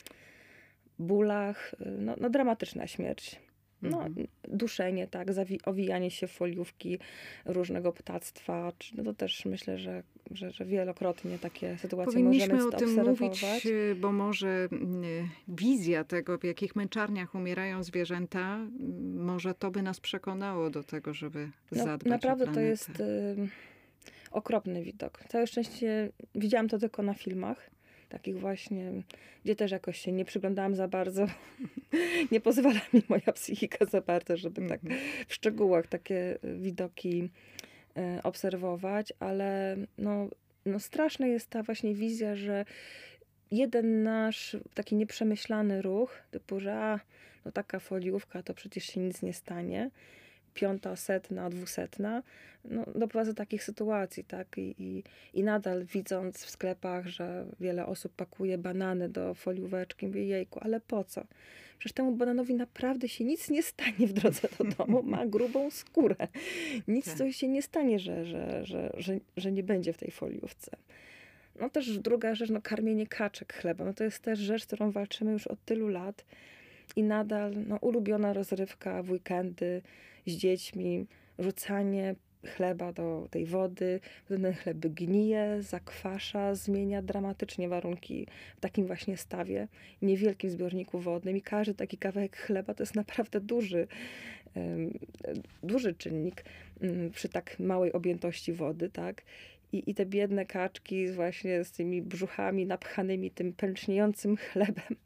[SPEAKER 2] bólach. No, no dramatyczna śmierć. No,
[SPEAKER 1] Mhm.
[SPEAKER 2] duszenie, tak, zawi- owijanie się w foliówki różnego ptactwa. czy- No to też myślę, że, że, że wielokrotnie takie sytuacje
[SPEAKER 1] Powinniśmy
[SPEAKER 2] możemy
[SPEAKER 1] o tym
[SPEAKER 2] obserwować.
[SPEAKER 1] mówić, y, bo może y, wizja tego, w jakich męczarniach umierają zwierzęta, y, może to by nas przekonało do tego, żeby
[SPEAKER 2] No,
[SPEAKER 1] zadbać
[SPEAKER 2] naprawdę
[SPEAKER 1] o
[SPEAKER 2] to
[SPEAKER 1] planetę.
[SPEAKER 2] jest y, okropny widok. Całe szczęście widziałam to tylko na filmach, takich właśnie, gdzie też jakoś się nie przyglądałam za bardzo. Nie pozwala mi moja psychika za bardzo, żeby tak
[SPEAKER 1] Mhm.
[SPEAKER 2] w szczegółach takie y, widoki y, obserwować, ale no, no straszna jest ta właśnie wizja, że jeden nasz taki nieprzemyślany ruch, typu, że a, no taka foliówka, to przecież się nic nie stanie, piąta, setna, dwusetna, no, doprowadza do takich sytuacji, tak? I, i, I nadal widząc w sklepach, że wiele osób pakuje banany do folióweczki, mówię, jejku, ale po co? Przecież temu bananowi naprawdę się nic nie stanie w drodze do domu, ma grubą skórę. Nic
[SPEAKER 1] Tak.
[SPEAKER 2] to się nie stanie, że, że, że, że, że nie będzie w tej foliówce. No też druga rzecz, no karmienie kaczek chlebem. No to jest też rzecz, z którą walczymy już od tylu lat i nadal no, ulubiona rozrywka w weekendy z dziećmi, rzucanie chleba do tej wody, ten chleb gnije, zakwasza, zmienia dramatycznie warunki w takim właśnie stawie, niewielkim zbiorniku wodnym i każdy taki kawałek chleba to jest naprawdę duży, em, duży czynnik em, przy tak małej objętości wody, tak? I, I te biedne kaczki właśnie z tymi brzuchami napchanymi tym pęczniejącym chlebem,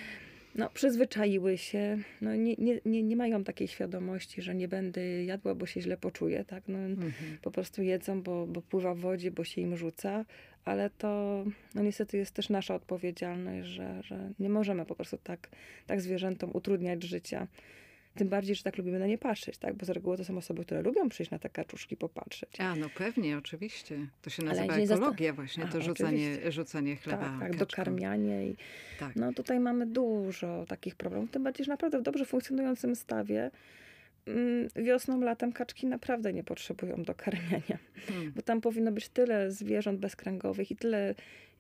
[SPEAKER 2] no przyzwyczaiły się, no nie, nie, nie, nie mają takiej świadomości, że nie będę jadła, bo się źle poczuję, tak? No,
[SPEAKER 1] Mhm.
[SPEAKER 2] po prostu jedzą, bo, bo pływa w wodzie, bo się im rzuca, ale to no niestety jest też nasza odpowiedzialność, że, że nie możemy po prostu tak, tak zwierzętom utrudniać życia. Tym bardziej, że tak lubimy na nie patrzeć, tak? Bo z reguły to są osoby, które lubią przyjść na te kaczuszki popatrzeć.
[SPEAKER 1] A, no pewnie, oczywiście. To się
[SPEAKER 2] Ale
[SPEAKER 1] nazywa
[SPEAKER 2] jak się zasta-
[SPEAKER 1] ekologia właśnie,
[SPEAKER 2] A,
[SPEAKER 1] to rzucanie,
[SPEAKER 2] oczywiście.
[SPEAKER 1] rzucanie chleba
[SPEAKER 2] Tak, tak,
[SPEAKER 1] kaczkom.
[SPEAKER 2] dokarmianie i
[SPEAKER 1] Tak.
[SPEAKER 2] no tutaj mamy dużo takich problemów, tym bardziej, że naprawdę w dobrze funkcjonującym stawie mm, wiosną, latem kaczki naprawdę nie potrzebują dokarmiania,
[SPEAKER 1] Hmm.
[SPEAKER 2] bo tam powinno być tyle zwierząt bezkręgowych i tyle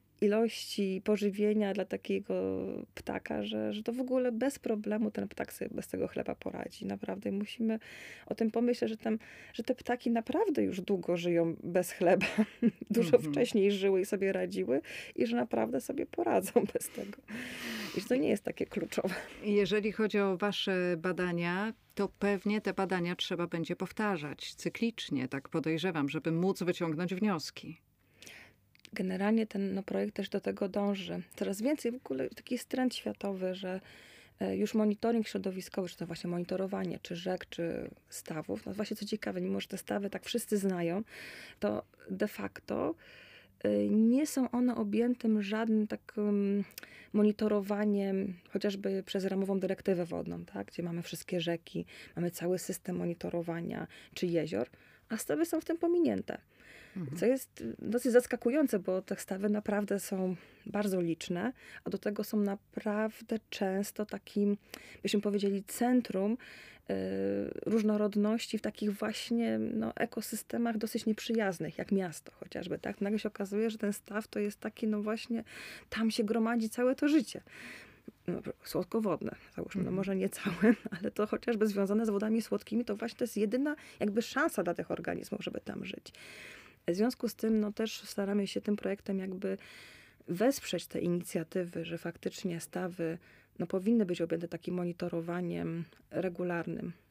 [SPEAKER 2] ilości pożywienia dla takiego ptaka, że, że to w ogóle bez problemu ten ptak sobie bez tego chleba poradzi. Naprawdę musimy o tym pomyśleć, że, tam, że te ptaki naprawdę już długo żyją bez chleba. Dużo
[SPEAKER 1] Mhm.
[SPEAKER 2] wcześniej żyły i sobie radziły i że naprawdę sobie poradzą bez tego. I że to nie jest takie kluczowe.
[SPEAKER 1] Jeżeli chodzi o wasze badania, to pewnie te badania trzeba będzie powtarzać cyklicznie, tak podejrzewam, żeby móc wyciągnąć wnioski.
[SPEAKER 2] Generalnie ten no, projekt też do tego dąży. Coraz więcej w ogóle taki jest trend światowy, że e, już monitoring środowiskowy, czy to właśnie monitorowanie, czy rzek, czy stawów, no właśnie co ciekawe, mimo że te stawy tak wszyscy znają, to de facto e, nie są one objętym żadnym takim monitorowaniem, chociażby przez ramową dyrektywę wodną, tak? Gdzie mamy wszystkie rzeki, mamy cały system monitorowania, czy jezior, a stawy są w tym pominięte.
[SPEAKER 1] Mhm.
[SPEAKER 2] Co jest dosyć zaskakujące, bo te stawy naprawdę są bardzo liczne, a do tego są naprawdę często takim, byśmy powiedzieli, centrum y, różnorodności w takich właśnie no, ekosystemach dosyć nieprzyjaznych, jak miasto chociażby. Tak? Nagle się okazuje, że ten staw to jest taki, no właśnie, tam się gromadzi całe to życie. No, słodkowodne, załóżmy, no
[SPEAKER 1] Mhm.
[SPEAKER 2] może nie całe, ale to chociażby związane z wodami słodkimi, to właśnie to jest jedyna jakby szansa dla tych organizmów, żeby tam żyć. W związku z tym no, też staramy się tym projektem jakby wesprzeć te inicjatywy, że faktycznie stawy no, powinny być objęte takim monitorowaniem regularnym.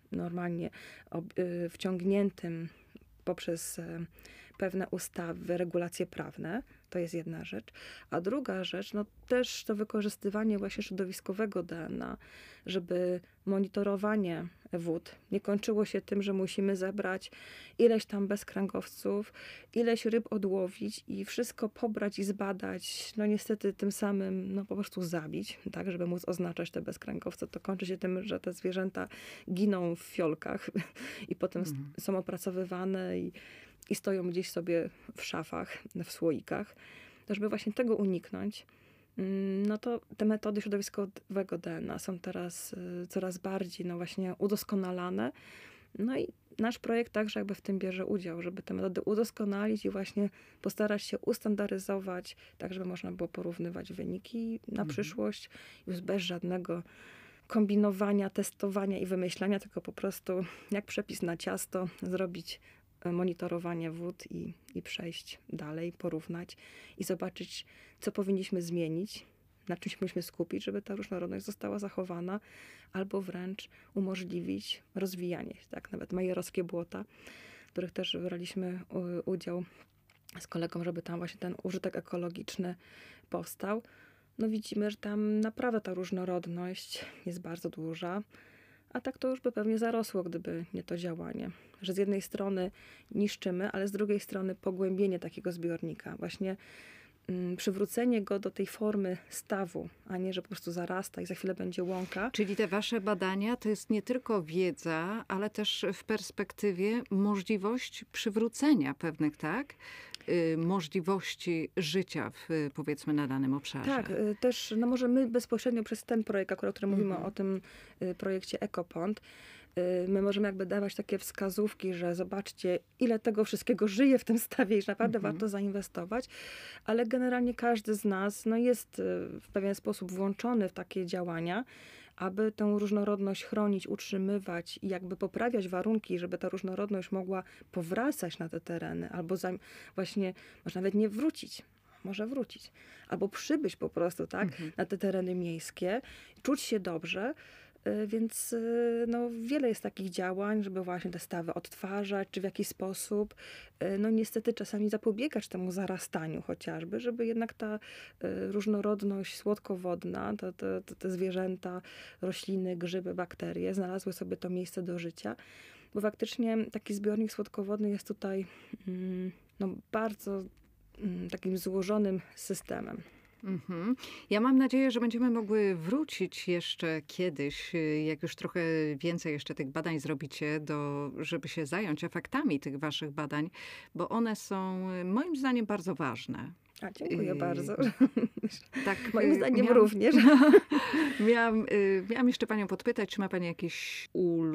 [SPEAKER 2] normalnie ob, y, wciągniętym poprzez y, pewne ustawy, regulacje prawne. To jest jedna rzecz. A druga rzecz, no też to wykorzystywanie właśnie środowiskowego D N A, żeby monitorowanie wód nie kończyło się tym, że musimy zebrać ileś tam bezkręgowców, ileś ryb odłowić i wszystko pobrać i zbadać. No niestety tym samym no po prostu zabić, tak, żeby móc oznaczać te bezkręgowce. To kończy się tym, że te zwierzęta giną w fiolkach i potem mhm. są opracowywane i i stoją gdzieś sobie w szafach, w słoikach. To żeby właśnie tego uniknąć, no to te metody środowiskowego D N A są teraz coraz bardziej no właśnie udoskonalane. No i nasz projekt także jakby w tym bierze udział, żeby te metody udoskonalić i właśnie postarać się ustandaryzować, tak żeby można było porównywać wyniki na mhm. przyszłość już bez żadnego kombinowania, testowania i wymyślania, tylko po prostu jak przepis na ciasto zrobić monitorowanie wód i, i przejść dalej, porównać i zobaczyć, co powinniśmy zmienić, na czym się powinniśmy skupić, żeby ta różnorodność została zachowana, albo wręcz umożliwić rozwijanie się. Tak? Nawet majerowskie błota, w których też braliśmy udział z kolegą, żeby tam właśnie ten użytek ekologiczny powstał. No widzimy, że tam naprawdę ta różnorodność jest bardzo duża. A tak to już by pewnie zarosło, gdyby nie to działanie. Że z jednej strony niszczymy, ale z drugiej strony pogłębienie takiego zbiornika. Właśnie mm, przywrócenie go do tej formy stawu, a nie, że po prostu zarasta i za chwilę będzie łąka.
[SPEAKER 1] Czyli te wasze badania to jest nie tylko wiedza, ale też w perspektywie możliwość przywrócenia pewnych, tak? możliwości życia w, powiedzmy na danym obszarze.
[SPEAKER 2] Tak, też no może my bezpośrednio przez ten projekt, akurat o którym mm-hmm. mówimy o tym projekcie Ekopond, my możemy jakby dawać takie wskazówki, że zobaczcie, ile tego wszystkiego żyje w tym stawie i że naprawdę mm-hmm. warto zainwestować, ale generalnie każdy z nas no, jest w pewien sposób włączony w takie działania, aby tę różnorodność chronić, utrzymywać i jakby poprawiać warunki, żeby ta różnorodność mogła powracać na te tereny, albo za, właśnie, może nawet nie wrócić, może wrócić, albo przybyć po prostu, tak, mhm. na te tereny miejskie, czuć się dobrze. Więc no, wiele jest takich działań, żeby właśnie te stawy odtwarzać, czy w jakiś sposób, no niestety czasami zapobiegać temu zarastaniu chociażby, żeby jednak ta różnorodność słodkowodna, to, to, to, te zwierzęta, rośliny, grzyby, bakterie znalazły sobie to miejsce do życia. Bo faktycznie taki zbiornik słodkowodny jest tutaj no, bardzo takim złożonym systemem.
[SPEAKER 1] Mm-hmm. Ja mam nadzieję, że będziemy mogły wrócić jeszcze kiedyś, jak już trochę więcej jeszcze tych badań zrobicie, do, żeby się zająć efektami tych waszych badań, bo one są moim zdaniem bardzo ważne.
[SPEAKER 2] A, dziękuję I... bardzo.
[SPEAKER 1] Tak,
[SPEAKER 2] moim zdaniem
[SPEAKER 1] miałam,
[SPEAKER 2] również.
[SPEAKER 1] miałam, miałam jeszcze panią podpytać, czy ma pani jakiś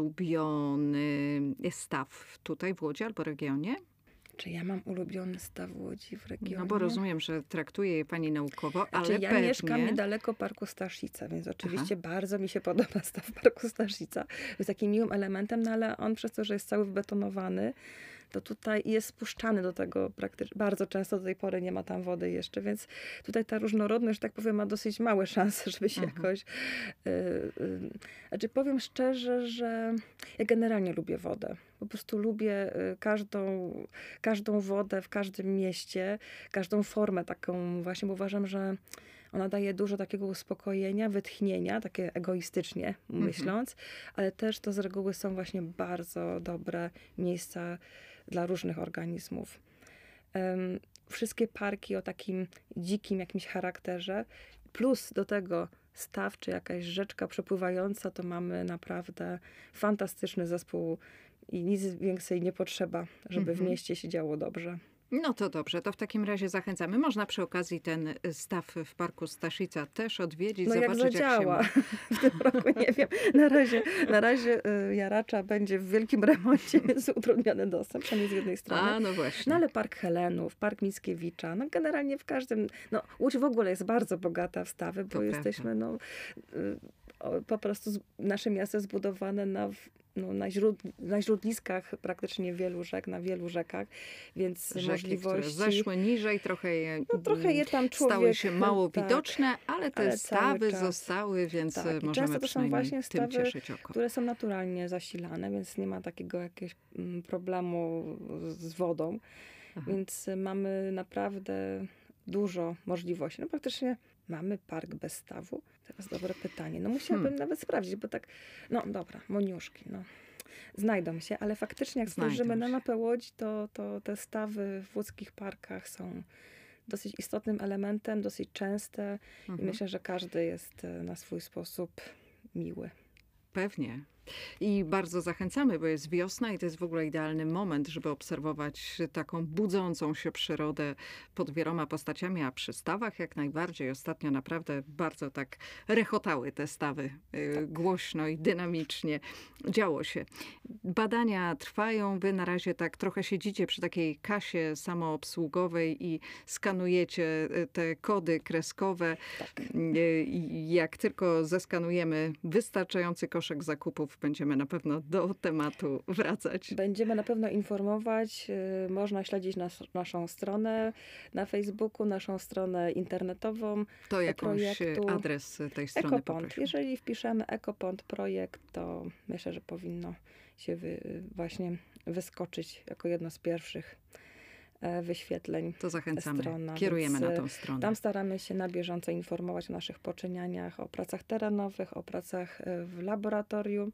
[SPEAKER 1] ulubiony staw tutaj w Łodzi albo regionie?
[SPEAKER 2] Czy ja mam ulubiony staw Łodzi w regionie?
[SPEAKER 1] No bo rozumiem, że traktuje je pani naukowo, ale
[SPEAKER 2] znaczy, ja
[SPEAKER 1] pewnie...
[SPEAKER 2] mieszkam niedaleko Parku Staszica, więc oczywiście Aha. bardzo mi się podoba staw Parku Staszica. Jest takim miłym elementem, no ale on przez to, że jest cały wbetonowany, to tutaj jest spuszczany do tego praktycznie. Bardzo często do tej pory nie ma tam wody jeszcze, więc tutaj ta różnorodność, że tak powiem, ma dosyć małe szanse, żeby się mhm. jakoś... Yy, yy, znaczy powiem szczerze, że ja generalnie lubię wodę. Po prostu lubię każdą, każdą wodę w każdym mieście, każdą formę taką właśnie, bo uważam, że ona daje dużo takiego uspokojenia, wytchnienia, takie egoistycznie myśląc, mhm. ale też to z reguły są właśnie bardzo dobre miejsca dla różnych organizmów. Um, wszystkie parki o takim dzikim jakimś charakterze, plus do tego staw czy jakaś rzeczka przepływająca, to mamy naprawdę fantastyczny zespół i nic więcej nie potrzeba, żeby mhm. w mieście się działo dobrze.
[SPEAKER 1] No to dobrze, to w takim razie zachęcamy. Można przy okazji ten staw w Parku Staszica też odwiedzić,
[SPEAKER 2] no
[SPEAKER 1] zobaczyć
[SPEAKER 2] jak zadziała.
[SPEAKER 1] Jak się
[SPEAKER 2] w tym roku, nie wiem. Na razie, na razie Jaracza będzie w wielkim remoncie, więc utrudniony dostęp, przynajmniej z jednej strony.
[SPEAKER 1] A, no właśnie.
[SPEAKER 2] No ale Park Helenów, Park Mickiewicza, no generalnie w każdym, no Łódź w ogóle jest bardzo bogata w stawy, bo to jesteśmy, prawda. no po prostu nasze miasto jest zbudowane na no, na, źród, na źródliskach praktycznie wielu rzek, na wielu rzekach, więc
[SPEAKER 1] Rzeki,
[SPEAKER 2] możliwości...
[SPEAKER 1] które zeszły niżej, trochę je,
[SPEAKER 2] No, trochę je tam człowiek...
[SPEAKER 1] stały się mało
[SPEAKER 2] tak,
[SPEAKER 1] widoczne, ale te
[SPEAKER 2] ale
[SPEAKER 1] stawy
[SPEAKER 2] czas.
[SPEAKER 1] zostały, więc
[SPEAKER 2] Tak, i
[SPEAKER 1] możemy
[SPEAKER 2] często to są
[SPEAKER 1] przynajmniej
[SPEAKER 2] właśnie
[SPEAKER 1] tym
[SPEAKER 2] stawy,
[SPEAKER 1] cieszyć oko.
[SPEAKER 2] które są naturalnie zasilane, więc nie ma takiego jakiegoś mm, problemu z wodą.
[SPEAKER 1] Aha.
[SPEAKER 2] Więc mamy naprawdę dużo możliwości. No praktycznie mamy park bez stawu. Teraz dobre pytanie. No musiałabym
[SPEAKER 1] Hmm.
[SPEAKER 2] nawet sprawdzić, bo tak, no dobra, moniuszki, no. Znajdą się, ale faktycznie jak
[SPEAKER 1] Znajdą
[SPEAKER 2] spojrzymy na
[SPEAKER 1] się.
[SPEAKER 2] mapę Łodzi, to, to te stawy w łódzkich parkach są dosyć istotnym elementem, dosyć częste i
[SPEAKER 1] Mhm.
[SPEAKER 2] myślę, że każdy jest e, na swój sposób miły.
[SPEAKER 1] Pewnie. I bardzo zachęcamy, bo jest wiosna i to jest w ogóle idealny moment, żeby obserwować taką budzącą się przyrodę pod wieloma postaciami, a przy stawach jak najbardziej. Ostatnio naprawdę bardzo tak rechotały te stawy, y, głośno i dynamicznie. Działo się. Badania trwają, wy na razie tak trochę siedzicie przy takiej kasie samoobsługowej i skanujecie y, te kody kreskowe.
[SPEAKER 2] Tak.
[SPEAKER 1] Y, i Jak tylko zeskanujemy wystarczający koszek zakupów, będziemy na pewno do tematu wracać.
[SPEAKER 2] Będziemy na pewno informować. y, Można śledzić nas, naszą stronę na Facebooku, naszą stronę internetową.
[SPEAKER 1] To jakąś
[SPEAKER 2] projektu
[SPEAKER 1] adres tej strony
[SPEAKER 2] Ekopont.
[SPEAKER 1] poprosił.
[SPEAKER 2] Jeżeli wpiszemy Ekopont projekt, to myślę, że powinno się wy, właśnie wyskoczyć jako jedno z pierwszych e, wyświetleń.
[SPEAKER 1] To zachęcamy.
[SPEAKER 2] strona,
[SPEAKER 1] Kierujemy
[SPEAKER 2] więc,
[SPEAKER 1] na tą stronę.
[SPEAKER 2] Tam staramy się na bieżąco informować o naszych poczynianiach, o pracach terenowych, o pracach e, w laboratorium.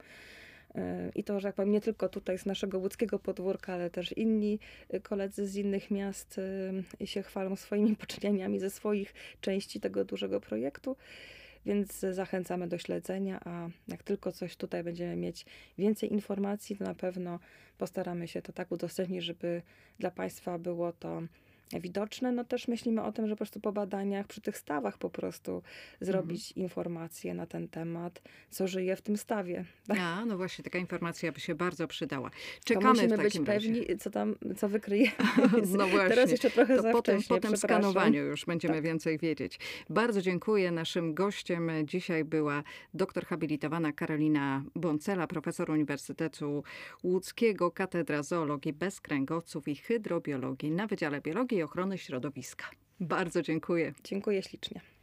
[SPEAKER 2] E, I to, że jak powiem, nie tylko tutaj z naszego łódzkiego podwórka, ale też inni e, koledzy z innych miast e, się chwalą swoimi poczynianiami ze swoich części tego dużego projektu. Więc zachęcamy do śledzenia, a jak tylko coś tutaj będziemy mieć więcej informacji, to na pewno postaramy się to tak udostępnić, żeby dla Państwa było to widoczne. No też myślimy o tym, że po prostu po badaniach przy tych stawach po prostu zrobić
[SPEAKER 1] Mhm.
[SPEAKER 2] informacje na ten temat, co żyje w tym stawie.
[SPEAKER 1] A, no właśnie, taka informacja by się bardzo przydała.
[SPEAKER 2] To
[SPEAKER 1] Czekamy
[SPEAKER 2] musimy
[SPEAKER 1] w
[SPEAKER 2] być
[SPEAKER 1] takim razie.
[SPEAKER 2] pewni, co tam, co wykryjemy.
[SPEAKER 1] No właśnie.
[SPEAKER 2] Teraz jeszcze trochę
[SPEAKER 1] To
[SPEAKER 2] za
[SPEAKER 1] po tym,
[SPEAKER 2] wcześnie,
[SPEAKER 1] po tym
[SPEAKER 2] przepraszam.
[SPEAKER 1] skanowaniu już będziemy
[SPEAKER 2] Tak.
[SPEAKER 1] więcej wiedzieć. Bardzo dziękuję. Naszym gościem dzisiaj była doktor habilitowana Karolina Boncela, profesor Uniwersytetu Łódzkiego, Katedra Zoologii bez kręgowców i hydrobiologii na Wydziale Biologii i Ochrony Środowiska. Bardzo dziękuję.
[SPEAKER 2] Dziękuję ślicznie.